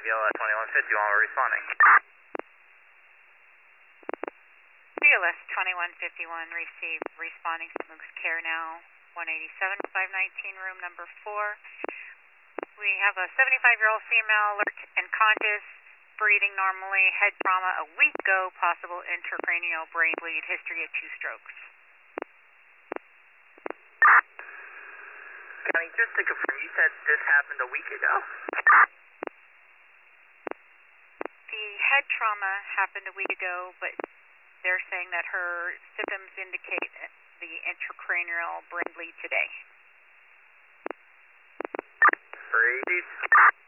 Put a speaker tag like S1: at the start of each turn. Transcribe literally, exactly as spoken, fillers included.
S1: B L S twenty-one fifty-one, we're responding.
S2: B L S twenty-one fifty-one, received, responding to Moose Care now, one eighty-seven, five nineteen, room number four. We have a seventy-five-year-old female, alert and conscious, breathing normally, head trauma a week ago, possible intracranial brain bleed, history of two strokes.
S1: Connie, just to confirm, you said this happened a week ago?
S2: The head trauma happened a week ago, but they're saying that her symptoms indicate the intracranial brain bleed today.
S1: Freeze.